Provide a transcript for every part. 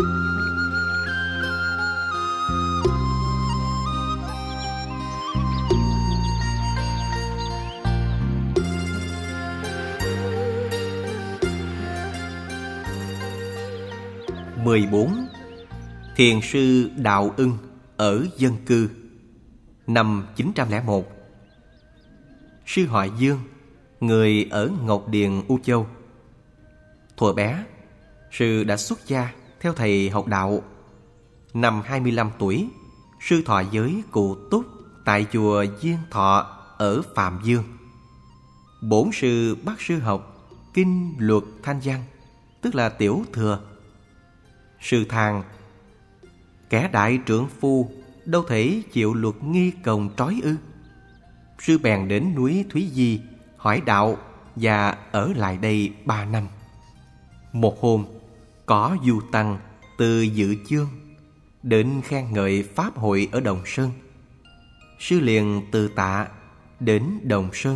14. Thiền sư Đạo Ưng ở dân cư. Năm 901, sư họ Dương, người ở Ngọc Điền, U Châu. Thuở bé, sư đã xuất gia theo thầy học đạo. Năm 25 tuổi, sư thọ giới cụ túc tại chùa Diên Thọ ở Phạm Dương. Bổn sư bắt sư học kinh luật thanh văn, tức là tiểu thừa. Sư than: kẻ đại trượng phu đâu thể chịu luật nghi cồng trói ư? Sư bèn đến núi Thúy Di hỏi đạo và ở lại đây 3 năm. Một hôm, có du tăng từ Dự Chương đến khen ngợi pháp hội ở Đồng Sơn. Sư liền từ tạ đến Đồng Sơn.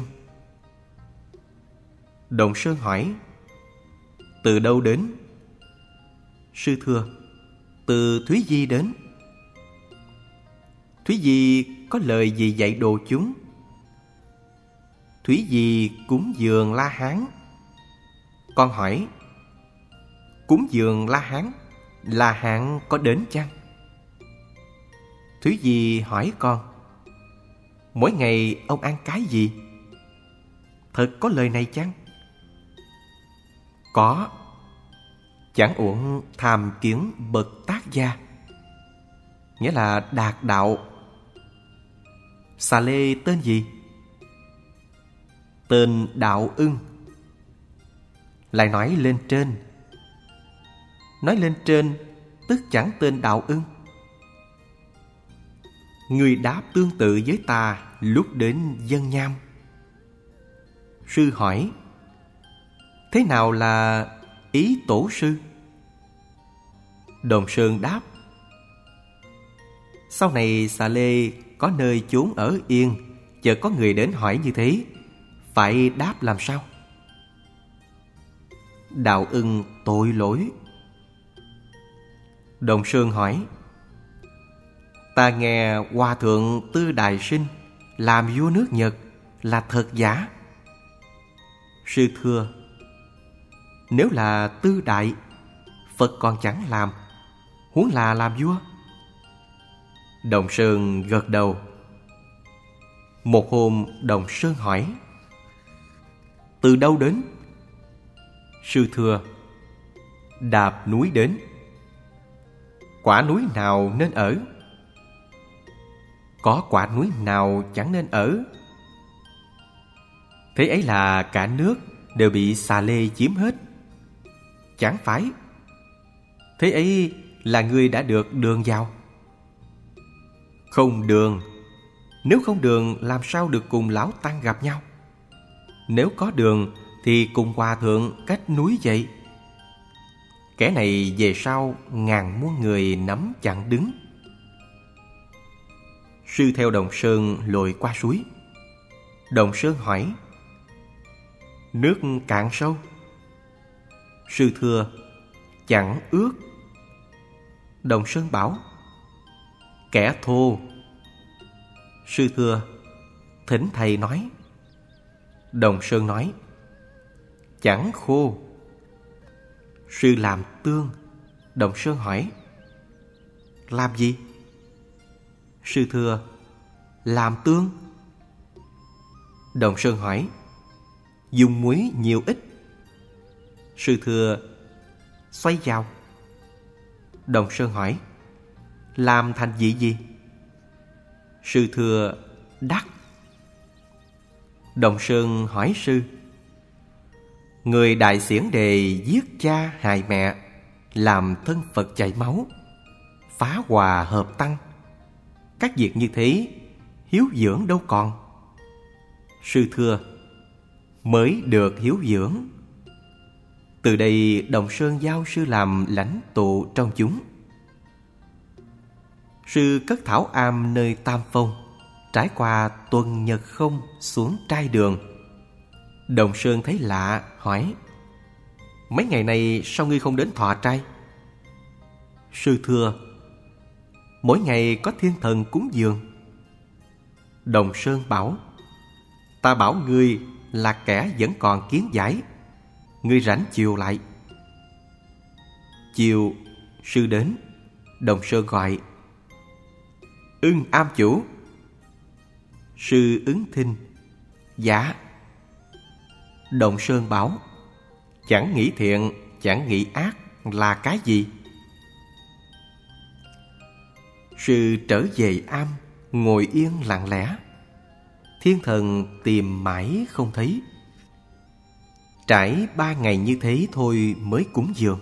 Đồng Sơn hỏi: từ đâu đến? Sư thưa: từ Thúy Di đến. Thúy Di có lời gì dạy đồ chúng? Thúy Di cúng dường La Hán. Con hỏi: cúng dường La Hán, La Hán có đến chăng? Thúy Di hỏi con: mỗi ngày ông ăn cái gì? Thật có lời này chăng? Có. Chẳng uổng tham kiến bậc tác gia, nghĩa là đạt đạo. Xà lê tên gì? Tên Đạo Ưng. Lại nói lên trên. Nói lên trên tức chẳng tên Đạo Ưng. Người đáp tương tự với ta lúc đến Dân Nham. Sư hỏi: thế nào là ý tổ sư? Đồng Sơn đáp: sau này xà lê có nơi chốn ở yên, chợt có người đến hỏi như thế, phải đáp làm sao? Đạo Ưng tội lỗi. Đồng Sơn hỏi: ta nghe Hòa thượng Tư Đài Sinh làm vua nước Nhật là thật giả? Sư thưa: nếu là Tư Đại, Phật còn chẳng làm, huống là làm vua. Đồng Sơn gật đầu. Một hôm Đồng Sơn hỏi: từ đâu đến? Sư thưa: đạp núi đến. Quả núi nào nên ở? Có quả núi nào chẳng nên ở. Thế ấy là cả nước đều bị xà lê chiếm hết? Chẳng phải. Thế ấy là ngươi đã được đường vào? Không đường. Nếu không đường làm sao được cùng lão tăng gặp nhau? Nếu có đường thì cùng hòa thượng cách núi vậy. Kẻ này về sau ngàn muôn người nắm chặn đứng. Sư theo Đồng Sơn lội qua suối. Đồng Sơn hỏi: nước cạn sâu? Sư thưa: chẳng ướt. Đồng Sơn bảo: kẻ thô. Sư thưa: thỉnh thầy nói. Đồng Sơn nói: chẳng khô. Sư làm tương. Đồng Sơn hỏi: làm gì? Sư thưa: làm tương. Đồng Sơn hỏi: dùng muối nhiều ít? Sư thưa: xoay vào. Đồng Sơn hỏi: làm thành vị gì? Sư thưa: đắc. Đồng Sơn hỏi sư: người Đại Xiển Đề giết cha hại mẹ, làm thân Phật chảy máu, phá hòa hợp tăng, các việc như thế hiếu dưỡng đâu còn? Sư thưa: mới được hiếu dưỡng. Từ đây Đồng Sơn giao sư làm lãnh tụ trong chúng. Sư cất thảo am nơi Tam Phong, trải qua tuần nhật không xuống trai đường. Đồng Sơn thấy lạ hỏi: mấy ngày nay sao ngươi không đến thọ trai? Sư thưa, mỗi ngày có thiên thần cúng dường. Đồng Sơn bảo: ta bảo ngươi là kẻ vẫn còn kiến giải, ngươi rảnh chiều lại. Chiều, sư đến. Đồng Sơn gọi: Ưng am chủ. Sư ứng thinh: dạ. Đồng Sơn bảo: chẳng nghĩ thiện, chẳng nghĩ ác là cái gì? Sư trở về am, ngồi yên lặng lẽ. Thiên thần tìm mãi không thấy. Trải 3 ngày như thế thôi mới cúng dường.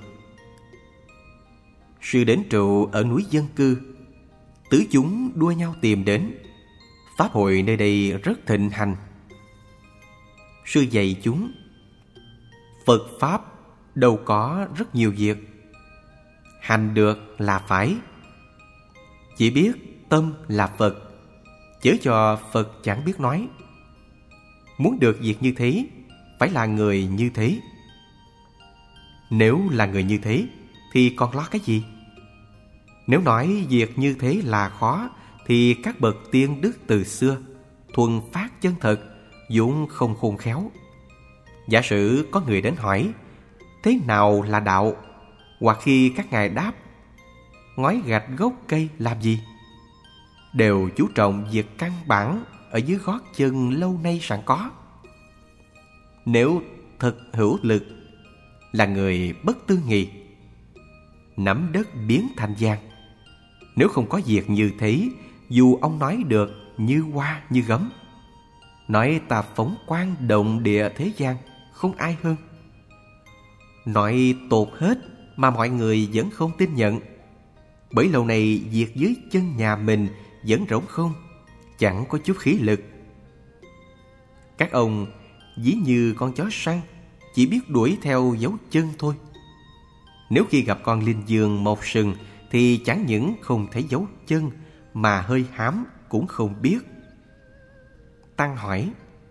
Sư đến trụ ở núi dân cư. Tứ chúng đua nhau tìm đến. Pháp hội nơi đây rất thịnh hành. Sư dạy chúng: Phật Pháp đâu có rất nhiều việc. Hành được là phải. Chỉ biết tâm là Phật, chớ cho Phật chẳng biết nói. Muốn được việc như thế, phải là người như thế. Nếu là người như thế, thì còn lo cái gì? Nếu nói việc như thế là khó, thì các bậc tiên đức từ xưa thuần phát chân thật, vốn không khôn khéo. Giả sử có người đến hỏi: thế nào là đạo? Hoặc khi các ngài đáp: ngói gạch gốc cây làm gì? Đều chú trọng việc căn bản ở dưới gót chân lâu nay sẵn có. Nếu thật hữu lực, là người bất tư nghị, nắm đất biến thành vàng. Nếu không có việc như thế, dù ông nói được như hoa như gấm, nói ta phóng quang động địa thế gian, không ai hơn. Nói tột hết mà mọi người vẫn không tin nhận. Bởi lâu nay việc dưới chân nhà mình vẫn rỗng không, chẳng có chút khí lực. Các ông ví như con chó săn, chỉ biết đuổi theo dấu chân thôi. Nếu khi gặp con linh dương một sừng, thì chẳng những không thấy dấu chân, mà hơi hám cũng không biết. Tăng hỏi: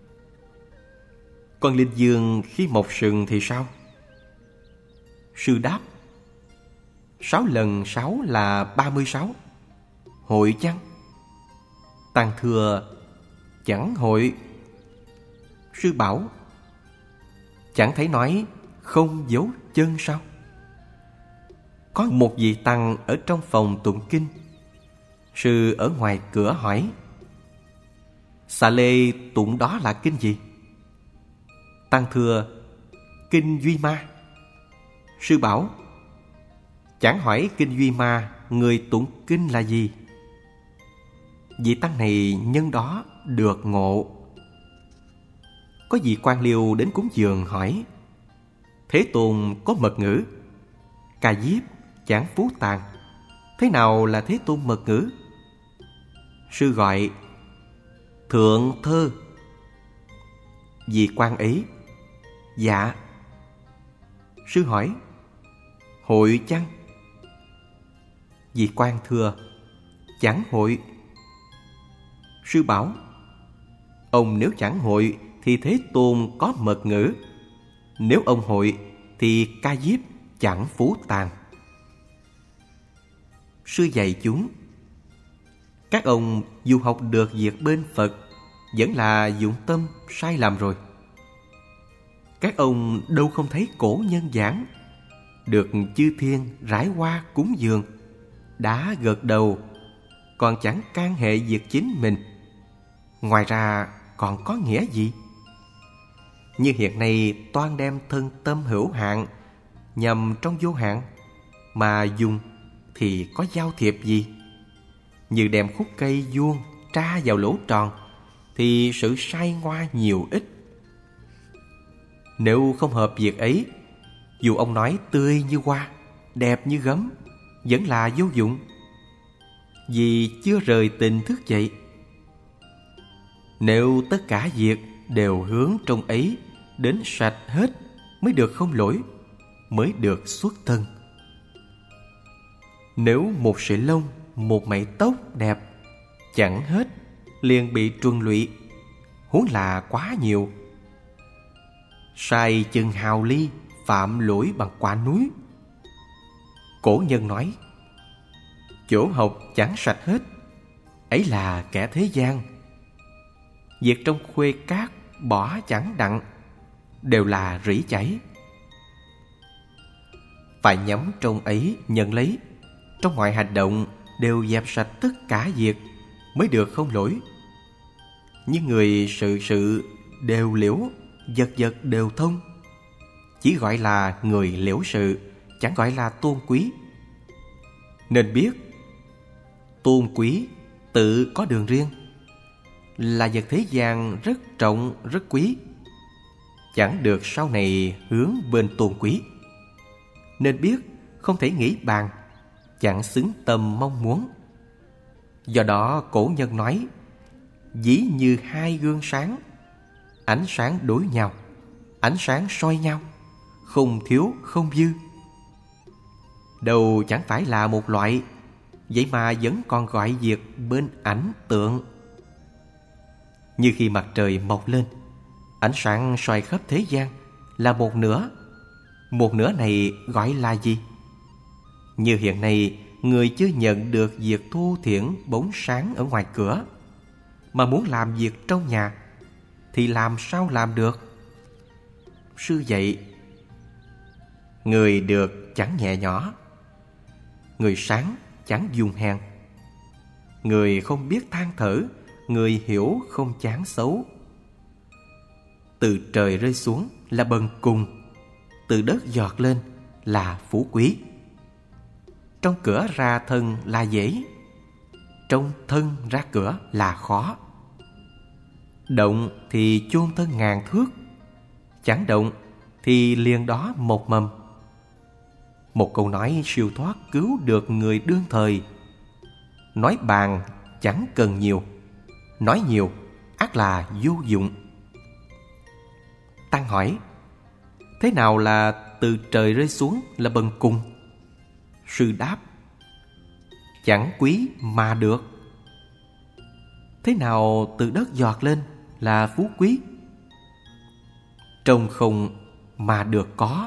con linh dương khi một sừng thì sao? Sư đáp: 6 lần 6 là 36. Hội chăng? Tăng thưa: chẳng hội. Sư bảo: chẳng thấy nói không dấu chân sao? Có một vị tăng ở trong phòng tụng kinh. Sư ở ngoài cửa hỏi: xà lê tụng đó là kinh gì? Tăng thưa: kinh Duy Ma. Sư bảo: chẳng hỏi kinh Duy Ma, người tụng kinh là gì? Vị tăng này nhân đó được ngộ. Có vị quan liêu đến cúng dường hỏi: Thế Tôn có mật ngữ, Ca Diếp, Chảng Phú Tàn, thế nào là Thế Tôn mật ngữ? Sư gọi: Thượng Thơ. Vị quan ấy: dạ. Sư hỏi: hội chăng? Vị quan thưa: chẳng hội. Sư bảo: ông nếu chẳng hội thì Thế Tôn có mật ngữ. Nếu ông hội thì Ca Diếp chẳng Phú Tàn. Sư dạy chúng: các ông dù học được việc bên Phật, vẫn là dụng tâm sai lầm rồi. Các ông đâu không thấy cổ nhân giảng, được chư thiên rải hoa cúng dường, đã gật đầu, còn chẳng can hệ việc chính mình. Ngoài ra còn có nghĩa gì? Như hiện nay toan đem thân tâm hữu hạn nhằm trong vô hạn, mà dùng thì có giao thiệp gì? Như đem khúc cây vuông tra vào lỗ tròn, thì sự sai ngoa nhiều ít. Nếu không hợp việc ấy, dù ông nói tươi như hoa, đẹp như gấm, vẫn là vô dụng, vì chưa rời tình thức dậy. Nếu tất cả việc đều hướng trong ấy đến sạch hết, mới được không lỗi, mới được xuất thân. Nếu một sợi lông, một mảy tóc đẹp chẳng hết, liền bị truân lụy, huống là quá nhiều. Sai chừng hào ly, phạm lỗi bằng quả núi. Cổ nhân nói: chỗ học chẳng sạch hết, ấy là kẻ thế gian. Việc trong khuê cát bỏ chẳng đặng, đều là rỉ chảy. Phải nhắm trong ấy nhận lấy, trong mọi hành động đều dẹp sạch tất cả việc, mới được không lỗi. Như người sự sự đều liễu, vật vật đều thông, chỉ gọi là người liễu sự, chẳng gọi là tôn quý. Nên biết tôn quý tự có đường riêng, là vật thế gian rất trọng rất quý, chẳng được sau này hướng bên tôn quý. Nên biết không thể nghĩ bàn, chẳng xứng tâm mong muốn. Do đó cổ nhân nói, ví như hai gương sáng, ánh sáng đối nhau, ánh sáng soi nhau, không thiếu không dư. Đâu chẳng phải là một loại, vậy mà vẫn còn gọi việc bên ảnh tượng. Như khi mặt trời mọc lên, ánh sáng soi khắp thế gian là một nửa. Một nửa này gọi là gì? Như hiện nay, người chưa nhận được việc thu thiển bóng sáng ở ngoài cửa, mà muốn làm việc trong nhà, thì làm sao làm được? Sư dạy, người được chẳng nhẹ nhỏ, người sáng chẳng dùng hèn, người không biết than thở, người hiểu không chán xấu. Từ trời rơi xuống là bần cùng, từ đất giọt lên là phú quý. Trong cửa ra thân là dễ, trong thân ra cửa là khó. Động thì chôn thân ngàn thước, chẳng động thì liền đó một mầm. Một câu nói siêu thoát cứu được người đương thời. Nói bàn chẳng cần nhiều, nói nhiều ắt là vô dụng. Tăng hỏi, thế nào là từ trời rơi xuống là bần cùng? Sư đáp, chẳng quý mà được. Thế nào từ đất giọt lên là phú quý? Trông không mà được có.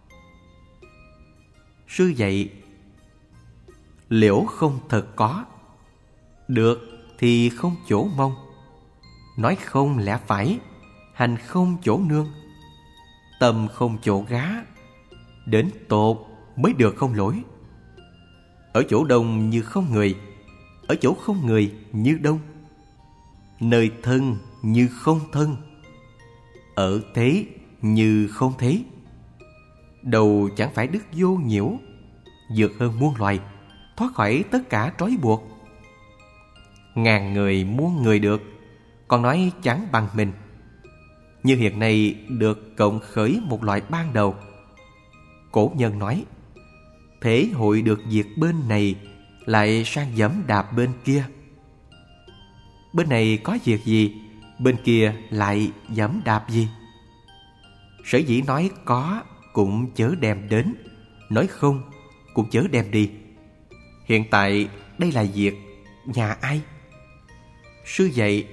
Sư dạy, liễu không thật có, được thì không chỗ mong, nói không lẽ phải, hành không chỗ nương, tâm không chỗ gá, đến tột mới được không lỗi. Ở chỗ đông như không người, ở chỗ không người như đông, nơi thân như không thân, ở thế như không thế. Đầu chẳng phải đức vô nhiễu, vượt hơn muôn loài, thoát khỏi tất cả trói buộc. Ngàn người muôn người được, còn nói chẳng bằng mình. Như hiện nay được cộng khởi một loại ban đầu. Cổ nhân nói, thể hội được việc bên này lại sang giẫm đạp bên kia. Bên này có việc gì, bên kia lại giẫm đạp gì. Sở dĩ nói có cũng chớ đem đến, nói không cũng chớ đem đi. Hiện tại đây là việc nhà ai? Sư dạy,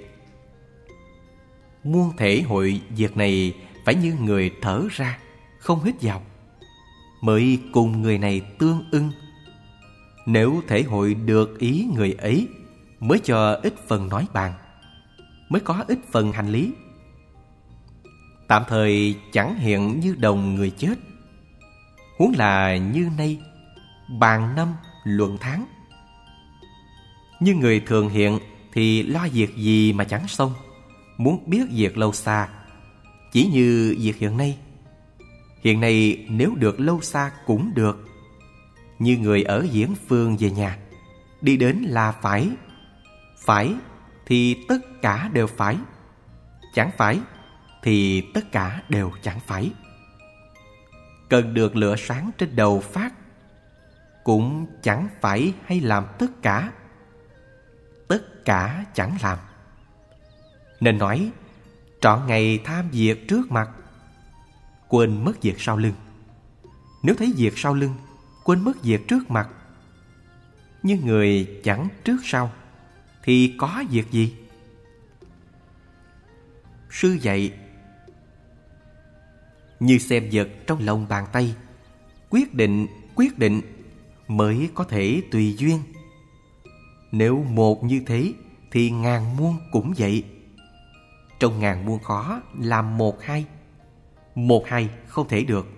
muôn thể hội việc này phải như người thở ra, không hít vào, mới cùng người này tương ưng. Nếu thể hội được ý người ấy, mới cho ít phần nói bàn, mới có ít phần hành lý. Tạm thời chẳng hiện như đồng người chết, huống là như nay bàn năm luận tháng. Như người thường hiện thì lo việc gì mà chẳng xong, muốn biết việc lâu xa. Chỉ như việc hiện nay, hiện nay nếu được lâu xa cũng được. Như người ở Diễn Phương về nhà, đi đến là phải, phải thì tất cả đều phải, chẳng phải thì tất cả đều chẳng phải. Cần được lửa sáng trên đầu phát, cũng chẳng phải hay làm tất cả, tất cả chẳng làm. Nên nói trọn ngày tham việc trước mặt, quên mất việc sau lưng. Nếu thấy việc sau lưng, quên mất việc trước mặt. Như người chẳng trước sau thì có việc gì? Sư dạy, như xem vật trong lòng bàn tay, quyết định mới có thể tùy duyên, Nếu một như thế thì ngàn muôn cũng vậy. Trong ngàn muôn khó làm một hai. Một hai không thể được.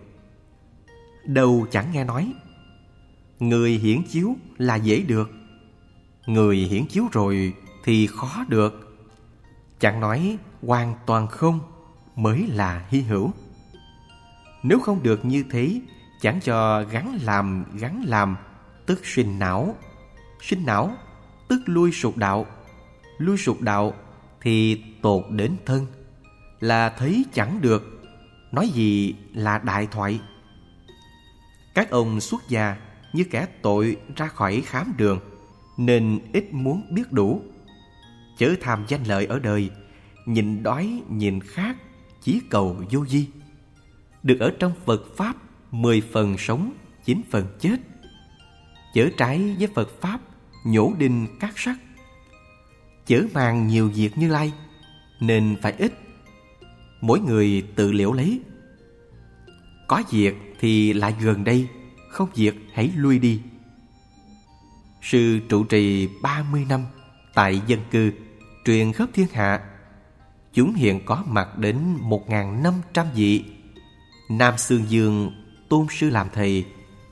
Đâu chẳng nghe nói người hiển chiếu là dễ được, người hiển chiếu rồi thì khó được. Chẳng nói hoàn toàn không mới là hy hữu. Nếu không được như thế, chẳng cho gắn làm, tức sinh não. Sinh não, tức lui sụt đạo. Lui sụt đạo thì tột đến thân. Là thấy chẳng được, nói gì là đại thoại. Các ông xuất gia như kẻ tội ra khỏi khám đường, nên ít muốn biết đủ. Chớ tham danh lợi ở đời, nhìn đói nhìn khát, chí cầu vô vi. Được ở trong Phật Pháp 10 phần sống, 9 phần chết. Chớ trái với Phật Pháp, nhổ đinh cát sắt. Chớ mang nhiều việc Như Lai, nên phải ít. Mỗi người tự liễu lấy. Có việc thì lại gần đây, không việc hãy lui đi. Sư trụ trì 30 năm tại dân cư, truyền khắp thiên hạ. Chúng hiện có mặt đến 1.500 vị. Nam Xương Dương tôn sư làm thầy,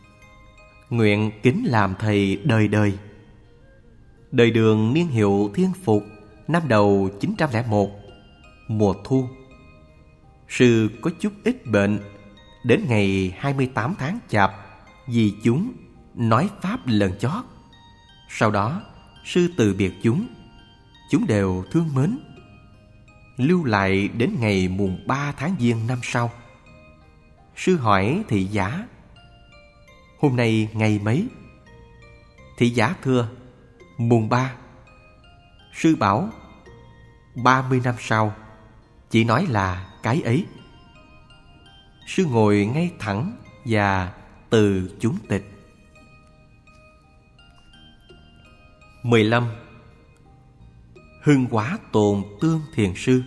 nguyện kính làm thầy đời đời. Đời Đường niên hiệu Thiên Phục, năm đầu 901, mùa thu. Sư có chút ít bệnh. Đến ngày 28 tháng Chạp, vì chúng nói pháp lần chót. Sau đó sư từ biệt chúng. Chúng đều thương mến. Lưu lại đến ngày mùng 3 tháng Giêng năm sau. Sư hỏi thị giả: hôm nay ngày mấy? Thị giả thưa: mùng 3. Sư bảo: 30 năm sau, chỉ nói là cái ấy. Sư ngồi ngay thẳng và từ chúng tịch. 15. Hưng Hóa Tồn Tương Thiền Sư.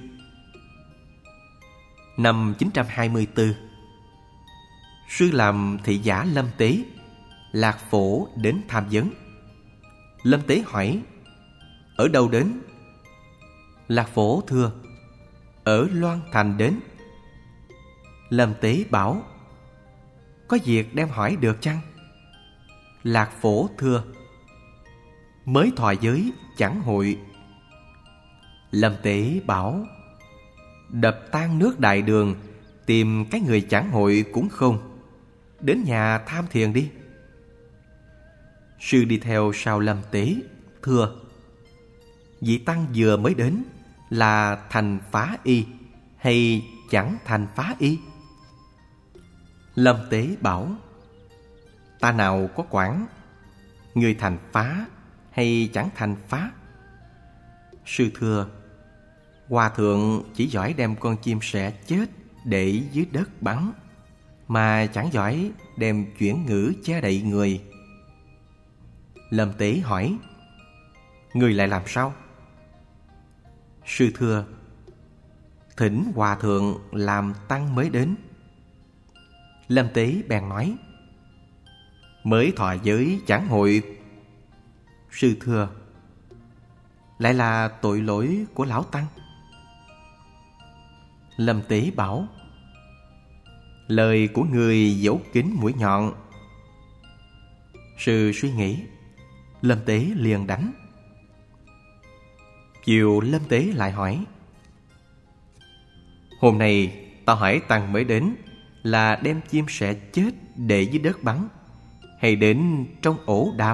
Năm 924, sư làm thị giả Lâm Tế, Lạc Phổ đến tham vấn. Lâm Tế hỏi: ở đâu đến? Lạc Phổ thưa: ở Loan Thành đến. Lâm Tế bảo: có việc đem hỏi được chăng? Lạc Phổ thưa: mới thọ giới chẳng hội. Lâm Tế bảo: đập tan nước Đại Đường, tìm cái người chẳng hội cũng không. Đến nhà tham thiền đi. Sư đi theo sau Lâm Tế, thưa: vị tăng vừa mới đến là thành phá y hay chẳng thành phá y? Lâm Tế bảo: ta nào có quản, người thành phá hay chẳng thành phá? Sư thưa: hòa thượng chỉ giỏi đem con chim sẻ chết để dưới đất bắn, mà chẳng giỏi đem chuyển ngữ che đậy người. Lâm Tế hỏi: người lại làm sao? Sư thưa: thỉnh hòa thượng làm tăng mới đến. Lâm Tế bèn nói: mới thọ giới chẳng hội. Sư thưa: lại là tội lỗi của lão tăng. Lâm Tế bảo: lời của người dấu kín mũi nhọn. Sư suy nghĩ. Lâm Tế liền đánh. Chiều Lâm Tế lại hỏi: hôm nay tao hỏi tăng mới đến là đem chim sẻ chết để dưới đất bắn, hay đến trong ổ đạp?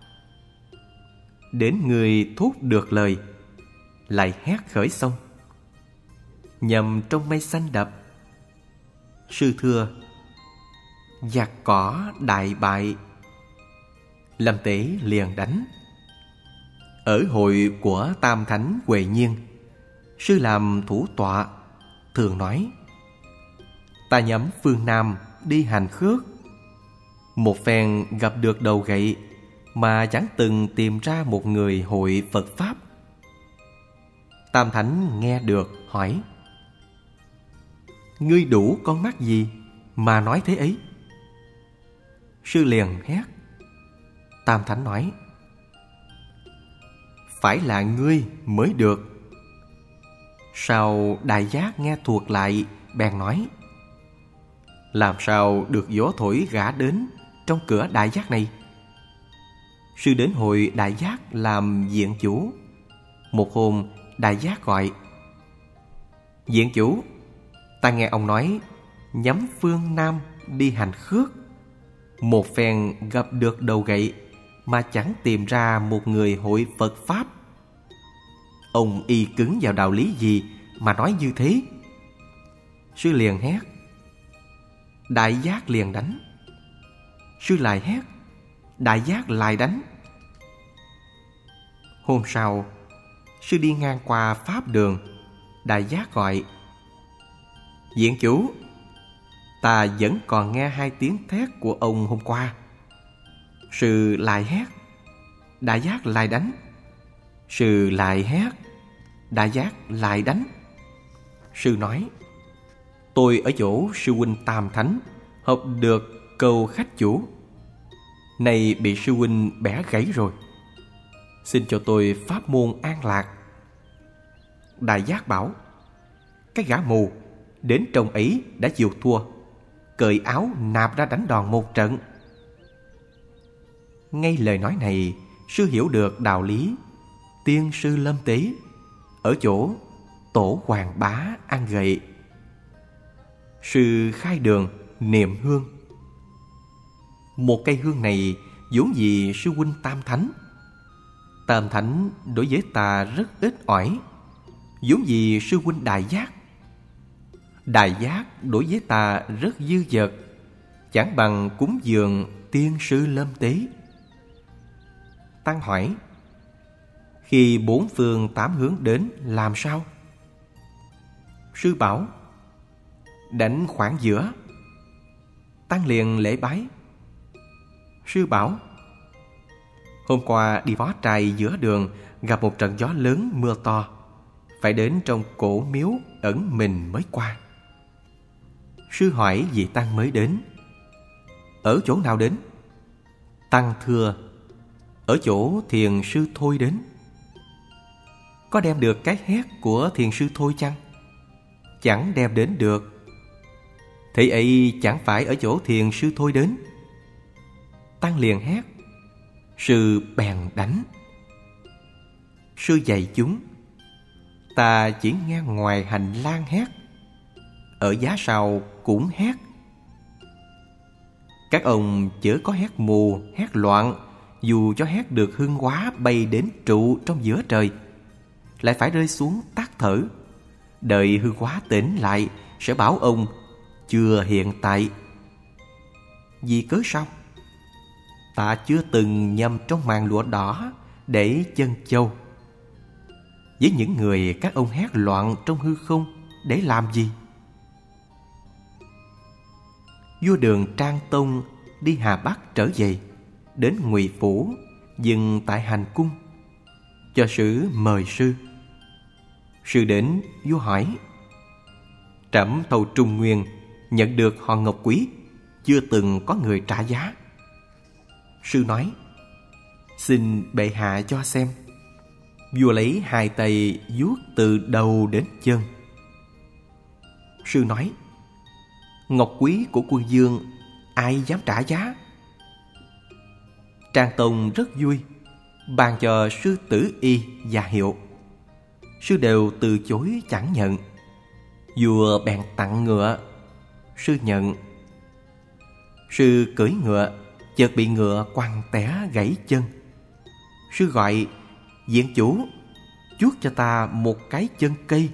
Đến người thốt được lời, lại hét khởi xong: nhầm trong mây xanh đập. Sư thưa: giặc cỏ đại bại. Lâm Tế liền đánh. Ở hội của Tam Thánh Huệ Nhiên, sư làm thủ tọa, thường nói: ta nhắm phương Nam đi hành khước. Một phen gặp được đầu gậy, mà chẳng từng tìm ra một người hội Phật Pháp. Tam Thánh nghe được hỏi: ngươi đủ con mắt gì mà nói thế ấy? Sư liền hét. Tam Thánh nói: phải là ngươi mới được. Sau Đại Giác nghe thuộc lại, bèn nói: làm sao được gió thổi gã đến trong cửa Đại Giác này? Sư đến hội Đại Giác làm viện chủ. Một hôm Đại Giác gọi: viện chủ, ta nghe ông nói nhắm phương Nam đi hành khước. Một phen gặp được đầu gậy mà chẳng tìm ra một người hội Phật Pháp. Ông y cứng vào đạo lý gì mà nói như thế? Sư liền hét: Đại Giác liền đánh. Sư lại hét: Đại Giác lại đánh. Hôm sau, sư đi ngang qua pháp đường. Đại Giác gọi: viện chủ, ta vẫn còn nghe 2 tiếng thét của ông hôm qua. Sư lại hét: Đại Giác lại đánh. Sư lại hét: Đại Giác lại đánh. Sư nói: tôi ở chỗ sư huynh Tam Thánh học được câu khách chủ, nay bị sư huynh bẻ gãy rồi. Xin cho tôi pháp môn an lạc. Đại Giác bảo: cái gã mù đến trong ấy đã chịu thua, cởi áo nạp ra đánh đòn một trận. Ngay lời nói này, sư hiểu được đạo lý tiên sư lâm tế ở chỗ tổ hoàng bá ăn gậy. Sư khai đường niệm hương. Một cây hương này vốn gì sư huynh Tam Thánh. Tam Thánh đối với ta rất ít ỏi, vốn gì sư huynh Đại Giác. Đại Giác đối với ta rất dư dật, chẳng bằng cúng dường tiên sư lâm tế. Tăng hỏi: khi 4 phương 8 hướng đến làm sao? Sư bảo: đánh khoảng giữa. Tăng liền lễ bái. Sư bảo: hôm qua đi vó trai giữa đường, gặp một trận gió lớn mưa to, phải đến trong cổ miếu ẩn mình mới qua. Sư hỏi vị tăng mới đến: ở chỗ nào đến? Tăng thưa: ở chỗ thiền sư Thôi đến. Có đem được cái hét của thiền sư Thôi chăng? Chẳng đem đến được. Thế ấy chẳng phải ở chỗ thiền sư Thôi đến. Tăng liền hét. Sư bèn đánh. Sư dạy chúng: ta chỉ nghe ngoài hành lang hét, ở giá sau cũng hét. Các ông chớ có hét mù, hét loạn, dù cho hét được hương hóa bay đến trụ trong giữa trời, lại phải rơi xuống tắt thở. Đợi hương hóa tỉnh lại sẽ bảo ông chưa hiện tại. Vì cớ sao? Ta chưa từng nhầm trong màn lụa đỏ để chân châu. Với những người các ông hét loạn trong hư không để làm gì? Vua Đường Trang Tông đi Hà Bắc trở về, đến Ngụy Phủ, dừng tại hành cung, cho sử mời sư. Sư đến, vua hỏi: trẫm thầu Trung Nguyên nhận được hòn ngọc quý, chưa từng có người trả giá. Sư nói: xin bệ hạ cho xem. Vua lấy 2 tay vuốt từ đầu đến chân. Sư nói: ngọc quý của quân vương ai dám trả giá? Trang Tông rất vui, ban cho sư Tử Y và Hiệu. Sư đều từ chối chẳng nhận. Vua bèn tặng ngựa. Sư nhận. Sư cưỡi ngựa, chợt bị ngựa quằn té gãy chân. Sư gọi: viện chủ, chuốt cho ta một cái chân cây.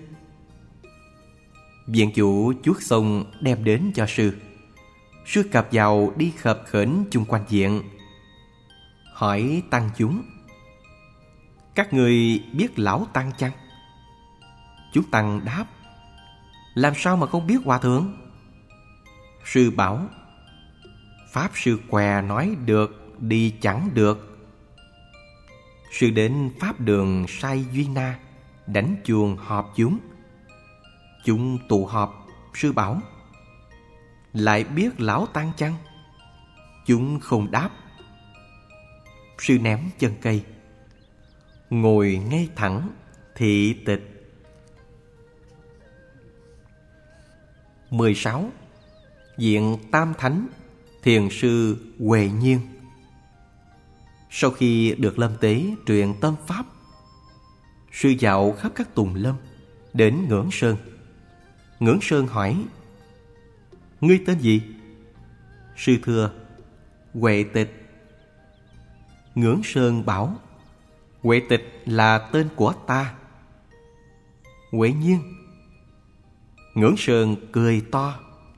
Viện chủ chuốt xong đem đến cho sư. Sư cặp vào đi khập khểnh chung quanh viện, hỏi tăng chúng: các người biết lão tăng chăng? Chúng tăng đáp: làm sao mà không biết hòa thượng? Sư bảo: pháp sư què nói được, đi chẳng được. Sư đến pháp đường Sai Duy Na, đánh chuông họp chúng. Chúng tụ họp. Sư bảo: lại biết lão tăng chăng? Chúng không đáp. Sư ném chân cây. ngồi ngay thẳng, thị tịch. 16. Diện Tam Thánh, thiền sư Huệ Nhiên. Sau khi được Lâm Tế truyền tâm pháp, sư dạo khắp các tùng lâm, đến Ngưỡng Sơn. Ngưỡng Sơn hỏi: Ngươi tên gì? Sư thưa: Huệ Tịch. Ngưỡng Sơn bảo: Huệ Tịch là tên của ta. Huệ Nhiên. Ngưỡng Sơn cười to.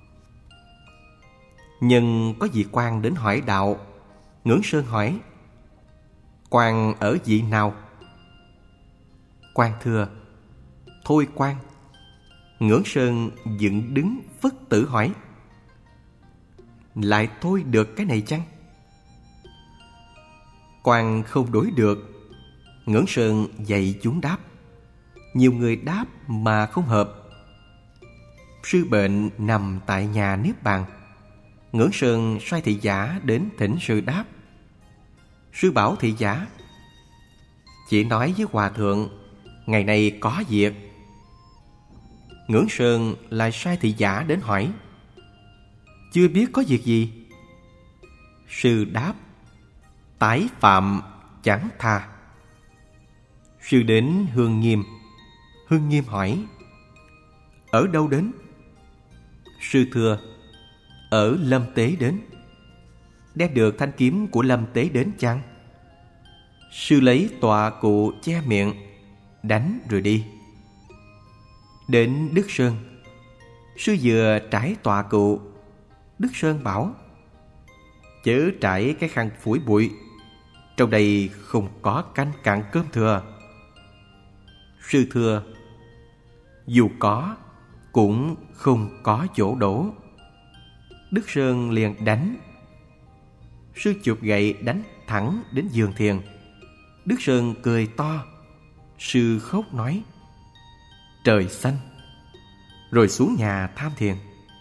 Nhưng có vị quan đến hỏi đạo. Ngưỡng Sơn hỏi: Quan ở vị nào? Quan thưa: Thôi quan. Ngưỡng Sơn dựng đứng phất tử hỏi: Lại thôi được cái này chăng? Quan không đối được. Ngưỡng Sơn dạy chúng đáp. Nhiều người đáp mà không hợp. Sư bệnh nằm tại nhà niết bàn. Ngưỡng Sơn sai thị giả đến thỉnh sư đáp. Sư bảo thị giả: Chỉ nói với hòa thượng, ngày nay có việc. Ngưỡng Sơn lại sai thị giả đến hỏi: Chưa biết có việc gì? Sư đáp: Tái phạm chẳng tha. Sư đến Hương Nghiêm. Hương Nghiêm hỏi: Ở đâu đến? Sư thưa: Ở Lâm Tế đến. Đem được thanh kiếm của Lâm Tế đến chăng? Sư lấy tọa cụ che miệng, đánh rồi đi. Đến Đức Sơn. Sư vừa trải tọa cụ. Đức Sơn bảo: Chớ trải cái khăn phủi bụi, trong đây không có canh cặn cơm thừa. Sư thưa: Dù có, cũng không có chỗ đổ. Đức Sơn liền đánh. Sư chụp gậy đánh thẳng đến giường thiền. Đức Sơn cười to. Sư khóc nói: Trời xanh! Rồi xuống nhà tham thiền.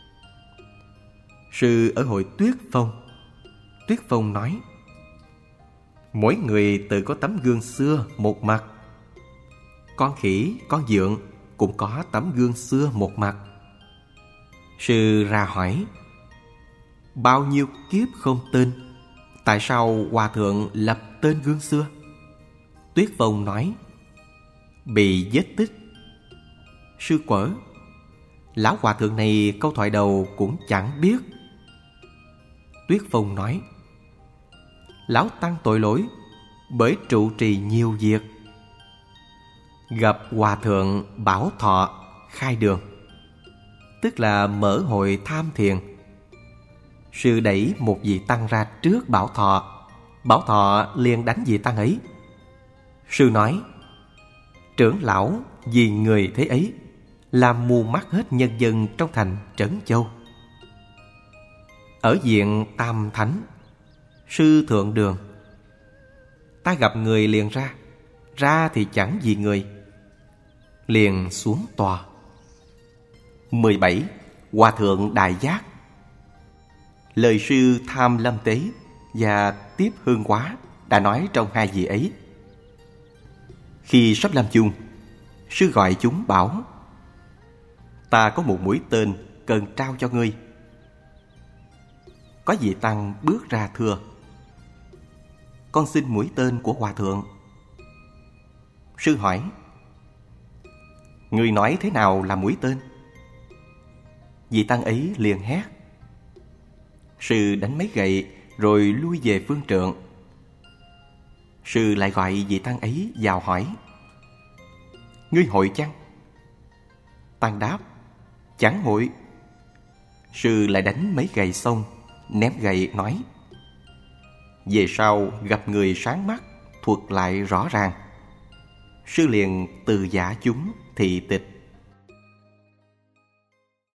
Sư ở hội Tuyết Phong. Tuyết Phong nói: Mỗi người tự có tấm gương xưa một mặt. Con khỉ, con dượng cũng có tấm gương xưa một mặt. Sư ra hỏi: Bao nhiêu kiếp không tên, tại sao hòa thượng lập tên gương xưa? Tuyết Phong nói: Bị vết tích. Sư quở: Lão hòa thượng này câu thoại đầu cũng chẳng biết. Tuyết Phong nói: Lão tăng tội lỗi bởi trụ trì nhiều việc. Gặp hòa thượng Bảo Thọ khai đường, tức là mở hội tham thiền. Sư đẩy một vị tăng ra trước Bảo Thọ. Bảo Thọ liền đánh vị tăng ấy. Sư nói: Trưởng lão vì người thế ấy làm mù mắt hết nhân dân trong thành Trấn Châu. Ở viện Tam Thánh, sư thượng đường. Ta gặp người liền ra, ra thì chẳng vì người, liền xuống tòa. 17. Hòa thượng Đại Giác. Lời sư Tham Lâm Tế và Tiếp Hương Quá đã nói trong hai vị ấy. Khi sắp lâm chung, sư gọi chúng bảo: Ta có một mũi tên cần trao cho ngươi. Có vị tăng bước ra thưa: Con xin mũi tên của hòa thượng. Sư hỏi: Ngươi nói thế nào là mũi tên? Vị tăng ấy liền hét. Sư đánh mấy gậy rồi lui về phương trượng. Sư lại gọi vị tăng ấy vào hỏi: Ngươi hội chăng? Tăng đáp: Chẳng hội. Sư lại đánh mấy gậy xong, ném gậy nói: Về sau gặp người sáng mắt, thuật lại rõ ràng. Sư liền từ giả chúng thị tịch.